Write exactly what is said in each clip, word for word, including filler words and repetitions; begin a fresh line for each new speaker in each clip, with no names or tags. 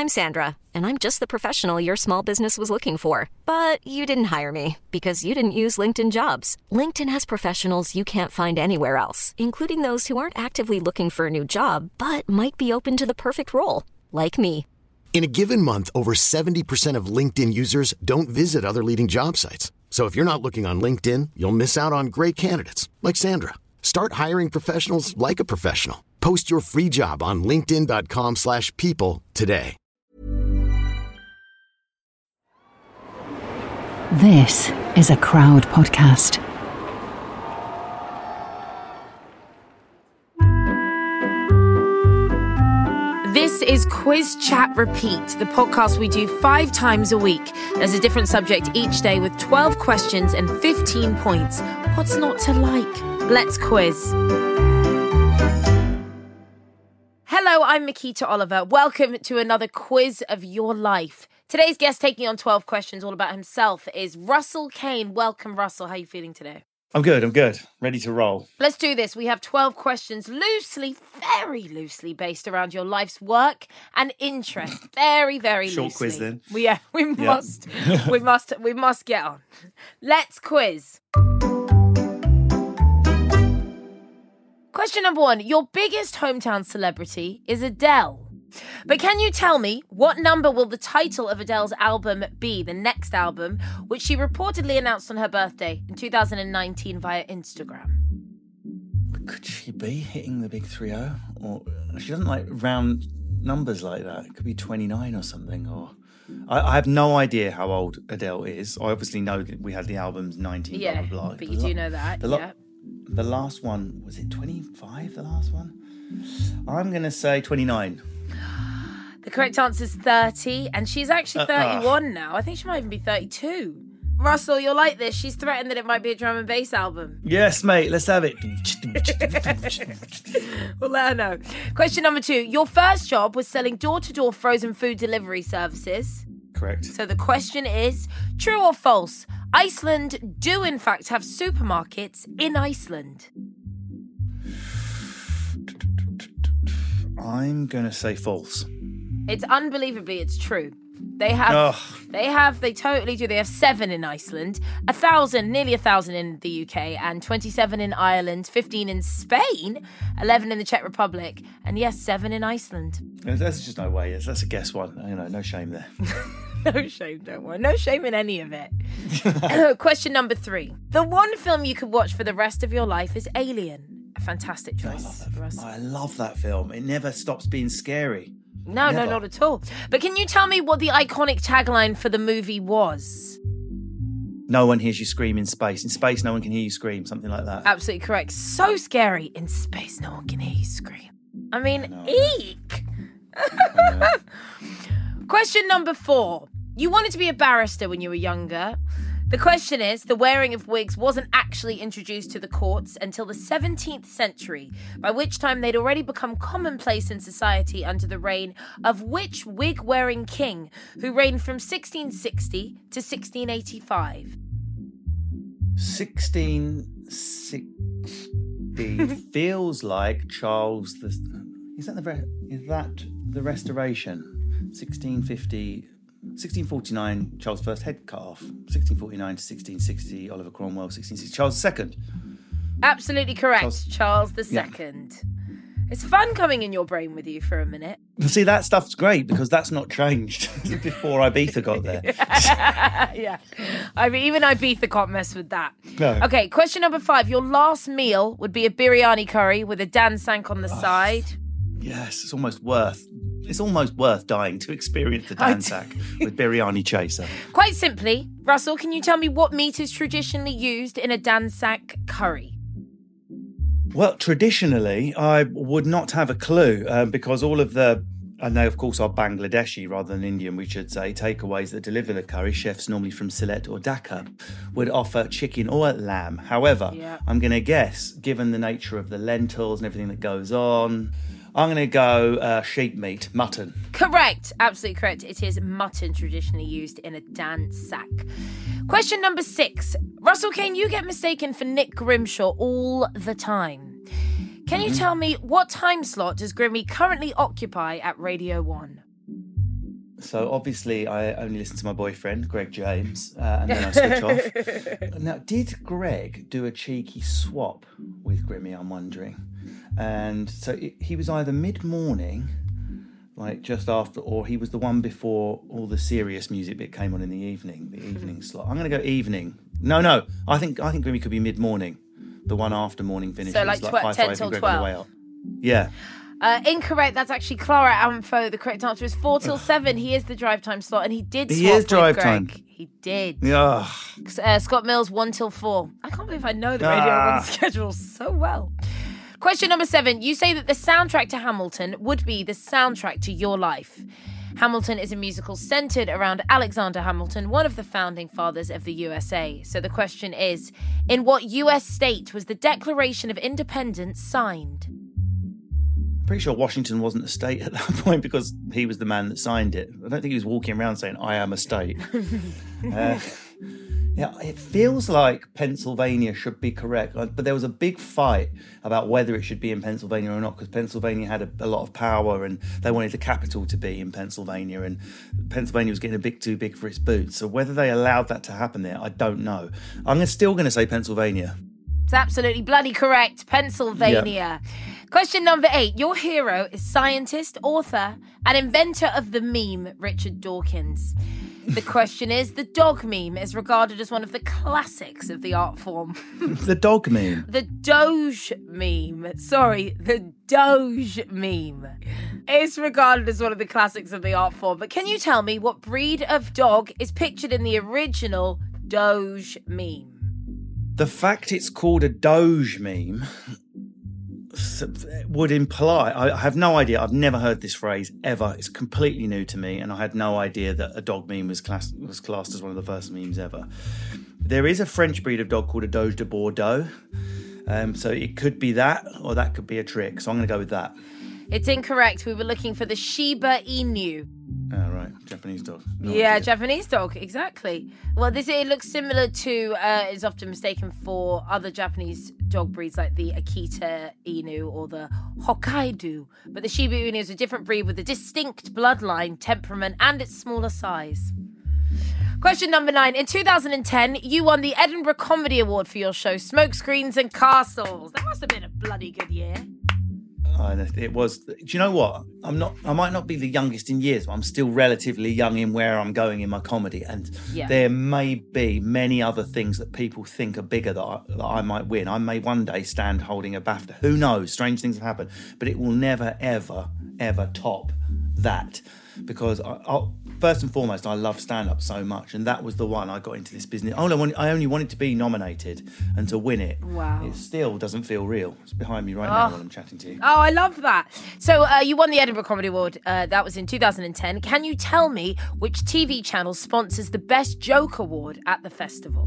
I'm Sandra, and I'm just the professional your small business was looking for. But you didn't hire me because you didn't use LinkedIn Jobs. LinkedIn has professionals you can't find anywhere else, including those who aren't actively looking for a new job, but might be open to the perfect role, like me.
In a given month, over seventy percent of LinkedIn users don't visit other leading job sites. So if you're not looking on LinkedIn, you'll miss out on great candidates like Sandra. Start hiring professionals like a professional. Post your free job on linkedin.com slash people today.
This is a Crowd podcast.
This is Quiz Chat Repeat, the podcast we do five times a week. There's a different subject each day with twelve questions and fifteen points. What's not to like? Let's quiz. Hello, I'm Makita Oliver. Welcome to another quiz of your life. Today's guest taking on twelve questions all about himself is Russell Kane. Welcome, Russell. How are you feeling today?
I'm good, I'm good. Ready to roll.
Let's do this. We have twelve questions loosely, very loosely based around your life's work and interest. Very, very
Short
loosely.
quiz then.
We, yeah, we
Yeah.
must, we must, we must get on. Let's quiz. Question number one. Your biggest hometown celebrity is Adele. But can you tell me what number will the title of Adele's album be, the next album, which she reportedly announced on her birthday in two thousand nineteen via Instagram?
Could she be hitting the big three oh? Or she doesn't like round numbers like that. It could be twenty-nine or something. Or I, I have no idea how old Adele is. I obviously know that we had the albums nineteen,
Yeah,
blah, blah, blah.
but you
The
do
la-
know that,
the la-
yeah.
The last one, was it twenty-five, the last one? I'm going to say twenty-nine.
The correct answer is thirty, and she's actually
Uh,
thirty-one
uh.
now. I think she might even be thirty-two. Russell, you'll like this. She's threatened that it might be a drum and bass album.
Yes, mate, let's have it.
We'll let her know. Question number two. Your first job was selling door-to-door frozen food delivery services.
Correct.
So the question is, true or false? Iceland do in fact have supermarkets in Iceland.
I'm going to say false.
It's unbelievably, it's true. They have,
Ugh.
they have, they totally do. They have seven in Iceland, a thousand, nearly a thousand in the U K, and twenty-seven in Ireland, fifteen in Spain, eleven in the Czech Republic, and yes, seven in Iceland.
There's just no way. That's a guess one. You know, no shame there.
No shame, don't worry. No shame in any of it. Question number three. The one film you could watch for the rest of your life is Alien. A fantastic
I
choice.
love that film.
Russell.
I love that film. It never stops being scary.
No, no,
Never.
not at all. But can you tell me what the iconic tagline for the movie was?
No one hears you scream in space. In space, no one can hear you scream. Something like that.
Absolutely correct. So scary. In space, no one can hear you scream. I mean,
know.
eek. Question number four. You wanted to be a barrister when you were younger. The question is, the wearing of wigs wasn't actually introduced to the courts until the seventeenth century, by which time they'd already become commonplace in society under the reign of which wig-wearing king, who reigned from sixteen sixty to sixteen eighty-five?
sixteen sixty feels like Charles the... Is that the, re- is that the Restoration? sixteen fifty... sixteen forty-nine, Charles the First head cut off. sixteen forty-nine to sixteen sixty, Oliver Cromwell. sixteen sixty, Charles the Second.
Absolutely correct, Charles,
Charles-
the
Yeah.
Second. It's fun coming in your brain with you for a minute.
See, that stuff's great because that's not changed before Ibiza got there.
Yeah. I mean, even Ibiza can't mess with that.
No.
Okay, question number five. Your last meal would be a biryani curry with a Dan Sank on the side.
Yes, it's almost worth... It's almost worth dying to experience the
I
Dansak with biryani chaser.
Quite simply, Russell, can you tell me what meat is traditionally used in a Dan Sank curry?
Well, traditionally, I would not have a clue um, because all of the, and they of course are Bangladeshi rather than Indian, we should say, takeaways that deliver the curry, chefs normally from Sylhet or Dhaka, would offer chicken or lamb. However,
Yeah.
I'm going to guess, given the nature of the lentils and everything that goes on, I'm going to go uh, sheep meat, mutton.
Correct. Absolutely correct. It is mutton traditionally used in a Dan Sack. Question number six. Russell Kane, you get mistaken for Nick Grimshaw all the time. Can you tell me what time slot does Grimmy currently occupy at Radio one?
So obviously I only listen to my boyfriend, Greg James, uh, and then I switch off. Now, did Greg do a cheeky swap with Grimmy, I'm wondering? And so it, he was either mid-morning, like just after, or he was the one before all the serious music bit came on in the evening, the evening slot. I'm going to go evening. No, no, I think I think Grimmy could be mid-morning, the one after morning finish.
So like, tw- like ten till twelve.
Yeah.
Uh, incorrect. That's actually Clara Amfo. The correct answer is four till seven. He is the drive time slot, and he did swap
he is drive
with Greg.
time.
He did.
Yeah.
Uh, Scott Mills, one till four. I can't believe I know the Radio
Ah.
One schedule so well. Question number seven. You say that the soundtrack to Hamilton would be the soundtrack to your life. Hamilton is a musical centred around Alexander Hamilton, one of the founding fathers of the U S A. So the question is, in what U S state was the Declaration of Independence signed?
Pretty sure Washington wasn't a state at that point because he was the man that signed it. I don't think he was walking around saying, I am a state. uh, yeah, it feels like Pennsylvania should be correct. But there was a big fight about whether it should be in Pennsylvania or not because Pennsylvania had a, a lot of power and they wanted the capital to be in Pennsylvania and Pennsylvania was getting a bit too big for its boots. So whether they allowed that to happen there, I don't know. I'm still going to say Pennsylvania.
It's absolutely bloody correct. Pennsylvania. Yep. Question number eight. Your hero is scientist, author, and inventor of the meme, Richard Dawkins. The question is, the dog meme is regarded as one of the classics of the art form.
The dog meme?
The Doge meme. Sorry, the Doge meme. It's regarded as one of the classics of the art form. But can you tell me what breed of dog is pictured in the original Doge meme?
The fact it's called a Doge meme would imply, I have no idea, I've never heard this phrase ever, it's completely new to me and I had no idea that a dog meme was, class, was classed as one of the first memes ever. There is a French breed of dog called a Doge de Bordeaux, um, so it could be that or that could be a trick, so I'm going to go with that.
It's incorrect. We were looking for the Shiba Inu.
Oh, right. Japanese dog. No
yeah,
idea.
Japanese dog, exactly. Well, this it looks similar to, uh, is often mistaken for other Japanese dog breeds like the Akita Inu or the Hokkaido. But the Shiba Inu is a different breed with a distinct bloodline, temperament, and its smaller size. Question number nine. In two thousand ten, you won the Edinburgh Comedy Award for your show, Smokescreens and Castles. That must have been a bloody good year.
Uh, it was. Do you know what? I'm not. I might not be the youngest in years, but I'm still relatively young in where I'm going in my comedy. And
yeah.
There may be many other things that people think are bigger that I, that I might win. I may one day stand holding a BAFTA. Who knows? Strange things have happened, but it will never, ever, ever top that because I, I'll, first and foremost, I love stand-up so much, and that was the one I got into this business. I only, wanted, I only wanted to be nominated and to win it.
Wow.
It still doesn't feel real. It's behind me right
oh.
now while I'm chatting to you.
Oh, I love that. So uh, you won the Edinburgh Comedy Award. Uh, that was in two thousand ten. Can you tell me which T V channel sponsors the Best Joke Award at the festival?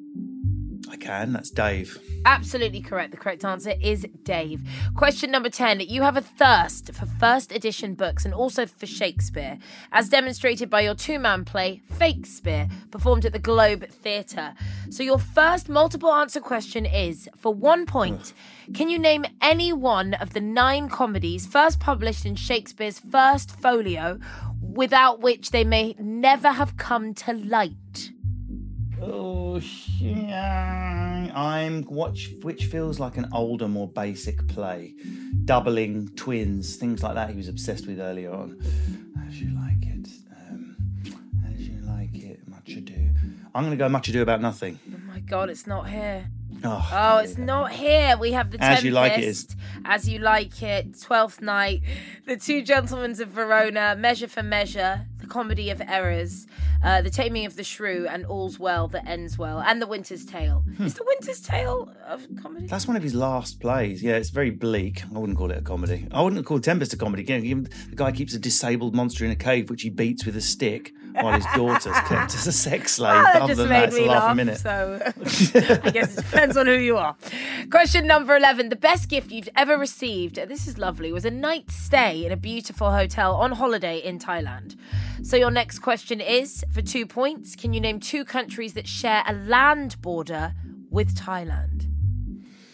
I can. That's Dave.
Absolutely correct. The correct answer is Dave. Question number ten. You have a thirst for first edition books and also for Shakespeare, as demonstrated by your two-man play, Fakespeare, performed at the Globe Theatre. So your first multiple answer question is, for one point, can you name any one of the nine comedies first published in Shakespeare's first folio, without which they may never have come to light?
Oh, yeah. I'm watch, which feels like an older, more basic play, doubling twins, things like that. He was obsessed with earlier on. As you like it, um, as you like it, much ado. I'm going to go much ado about nothing.
Oh my God, it's not here.
Oh,
oh it's not here. We have the Tempest.
As You Like It is.
As You Like It, Twelfth Night, The Two Gentlemen of Verona, Measure for Measure, The Comedy of Errors, uh, The Taming of the Shrew, and All's Well That Ends Well, and The Winter's Tale. Hmm. Is The Winter's Tale a comedy?
That's one of his last plays. Yeah, it's very bleak. I wouldn't call it a comedy. I wouldn't call Tempest a comedy. Again, the guy keeps a disabled monster in a cave, which he beats with a stick, while his daughter's kept as a sex slave.
Oh, that
Other
just
than
made
that, it's
me
a laugh
laugh,
a minute.
So I guess it depends on who you are. Question number eleven. The best gift you've ever received, this is lovely, was a night's stay in a beautiful hotel on holiday in Thailand. So your next question is, for two points, can you name two countries that share a land border with Thailand?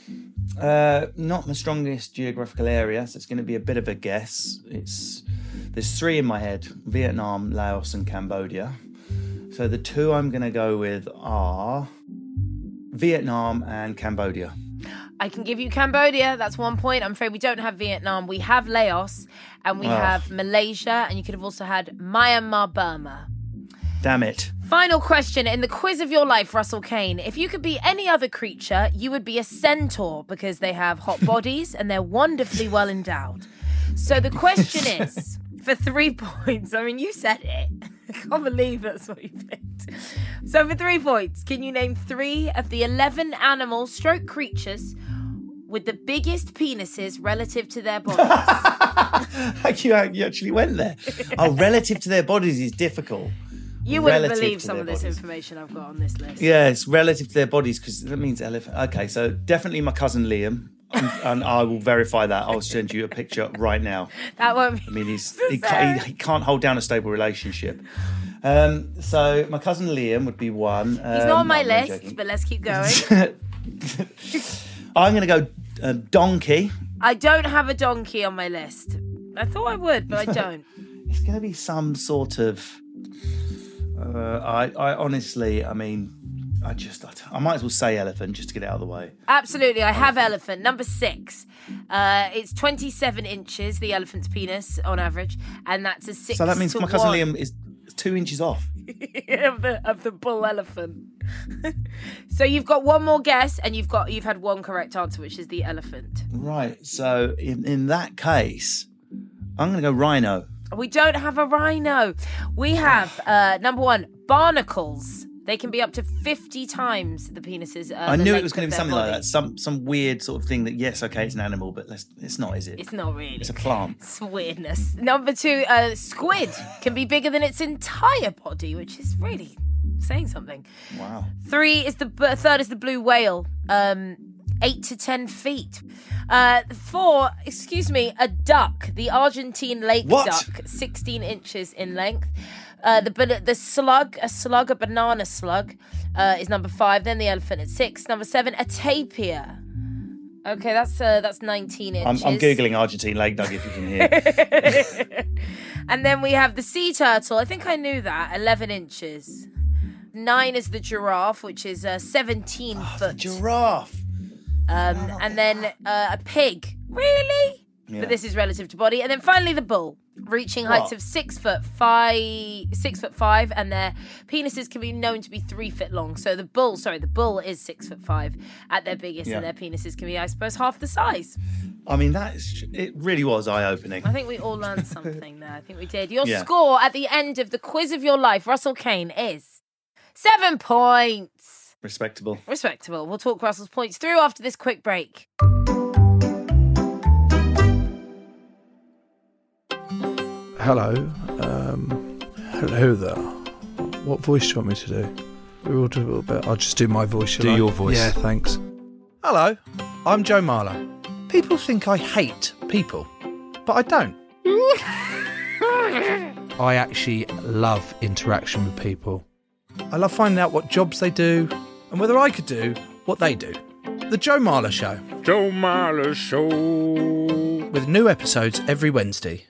Uh, not my strongest geographical area, so it's going to be a bit of a guess. It's There's three in my head: Vietnam, Laos, and Cambodia. So the two I'm going to go with are Vietnam and Cambodia.
I can give you Cambodia. That's one point. I'm afraid we don't have Vietnam. We have Laos and we oh. have Malaysia. And you could have also had Myanmar, Burma.
Damn it.
Final question. In the quiz of your life, Russell Kane, if you could be any other creature, you would be a centaur because they have hot bodies and they're wonderfully well endowed. So the question is, for three points, I mean, you said it. I can't believe that's what you picked. So for three points, can you name three of the eleven animal stroke creatures with the biggest penises relative to their bodies?
you, you actually went there. Oh, relative to their bodies is difficult.
You wouldn't relative believe some of this bodies. Information I've got on this list.
Yeah, it's relative to their bodies because that means elephant. Okay, so definitely my cousin Liam. And, and I will verify that. I'll send you a picture right now.
That won't be.
I mean, he's, he, can't, he, he can't hold down a stable relationship. Um, so my cousin Liam would be one.
He's um, not on my no, list, but let's keep going.
I'm going to go uh, donkey.
I don't have a donkey on my list. I thought I would, but I don't.
It's going to be some sort of. Uh, I, I honestly, I mean. I just, I might as well say elephant just to get it out of the way.
Absolutely, I have elephant. Number six. Uh, it's twenty-seven inches, the elephant's penis on average, and that's a six.
So that means
to
my cousin
one.
Liam is two inches off.
of the of the bull elephant. So you've got one more guess, and you've got you've had one correct answer, which is the elephant.
Right. So in in that case, I'm going to go rhino.
We don't have a rhino. We have uh, number one, barnacles. They can be up to fifty times the penises. Uh,
I
the
knew it was going to be something
body.
like that. Some some weird sort of thing that, yes, okay, it's an animal, but let's, it's not, is it?
It's not really.
It's a plant.
It's weirdness. Number two, uh, squid can be bigger than its entire body, which is really saying something.
Wow. Three is the
third is the blue whale, um, eight to ten feet. Uh, four, excuse me, a duck, the Argentine lake
what?
duck, sixteen inches in length. Uh, the the slug, a slug, a banana slug, uh, is number five. Then the elephant at six. Number seven, a tapir. Okay, that's uh, that's nineteen inches.
I'm, I'm googling Argentine lake duck if you can hear.
And then we have the sea turtle. I think I knew that. eleven inches. Nine is the giraffe, which is uh, seventeen
oh,
foot.
The giraffe.
Um, oh, and then uh, a pig. Really? Yeah. But this is relative to body. And then finally the bull, reaching heights what? of six foot five, six foot five, and their penises can be known to be three foot long. So the bull, sorry, the bull is six foot five at their biggest, yeah. and their penises can be, I suppose, half the size.
I mean, that is, it really was eye-opening.
I think we all learned something there. I think we did. Your yeah. score at the end of the quiz of your life, Russell Kane, is seven points.
Respectable.
Respectable. We'll talk Russell's points through after this quick break.
Hello. Um, hello there. What voice do you want me to do? We will do a little bit. I'll just do my voice.
Do
I?
your voice.
Yeah, thanks. Hello. I'm Joe Marler. People think I hate people, but I don't. I actually love interaction with people. I love finding out what jobs they do and whether I could do what they do. The Joe Marler Show.
Joe Marler Show.
With new episodes every Wednesday.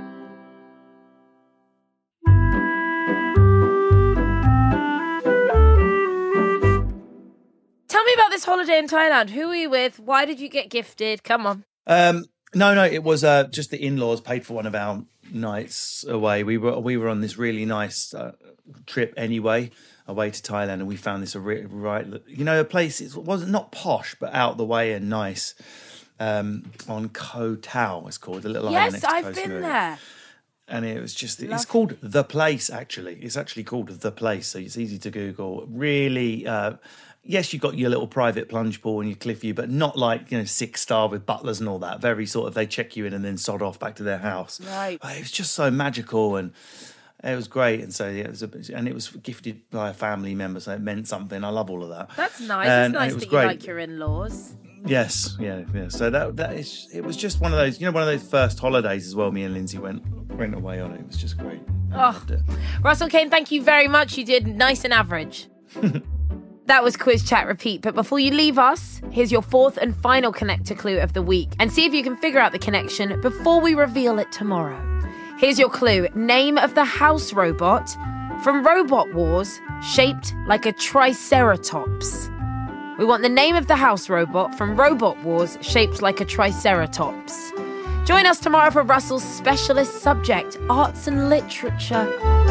Tell me about this holiday in Thailand. Who were you with? Why did you get gifted? Come on.
Um, no, no, it was uh, just the in-laws paid for one of our nights away. We were we were on this really nice uh, trip anyway, away to Thailand, and we found this a re- right, you know, a place. It wasn't not posh, but out the way and nice. Um, on Koh Tao, it's called, the little island
yes,
next to
I've
Koh
been
Samui.
there.
And it was just,
Love
it's called The Place, actually. It's actually called The Place, so it's easy to Google. Really, uh, yes, you've got your little private plunge pool and your cliff view, but not like, you know, six star with butlers and all that. Very sort of, they check you in and then sod off back to their house.
Right.
But it was just so magical, and it was great. And so, yeah, it was a, and it was gifted by a family member, so it meant something. I love all of that.
That's nice.
And,
it's nice
it
that
great.
you like your in-laws.
Yes, yeah, yeah. So that that is, it was just one of those, you know, one of those first holidays as well. Me and Lindsay went went away on it. It was just great. I
oh,
loved it.
Russell Kane, thank you very much. You did nice and average. That was Quiz Chat Repeat. But before you leave us, here's your fourth and final connector clue of the week, and see if you can figure out the connection before we reveal it tomorrow. Here's your clue. Name of the house robot from Robot Wars shaped like a triceratops. We want the name of the house robot from Robot Wars shaped like a triceratops. Join us tomorrow for Russell's specialist subject, arts and literature.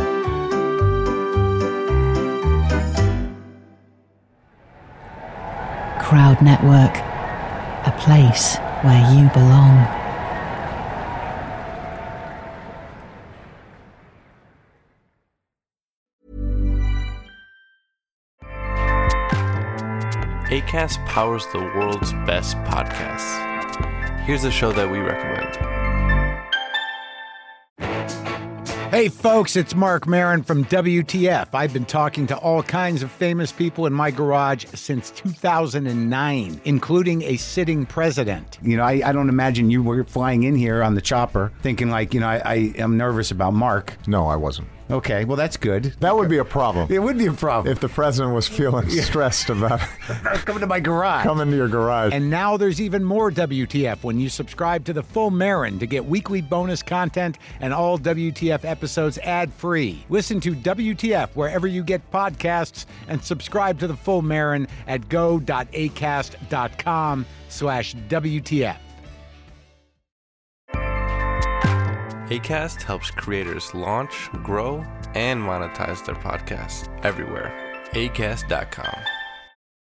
Crowd Network, a place where you belong.
Acast powers the world's best podcasts. Here's a show that we recommend.
Hey folks, it's Mark Maron from W T F. I've been talking to all kinds of famous people in my garage since two thousand nine, including a sitting president. You know, I, I don't imagine you were flying in here on the chopper thinking like, you know, I, I am nervous about Mark.
No, I wasn't.
Okay, well, that's good.
That would be a problem.
It would be a problem.
If the president was feeling stressed about
coming to my garage.
Coming to your garage.
And now there's even more W T F when you subscribe to the Full Marin to get weekly bonus content and all W T F episodes ad-free. Listen to W T F wherever you get podcasts and subscribe to the Full Marin at go.acast.com slash WTF.
Acast helps creators launch, grow, and monetize their podcasts everywhere. acast dot com.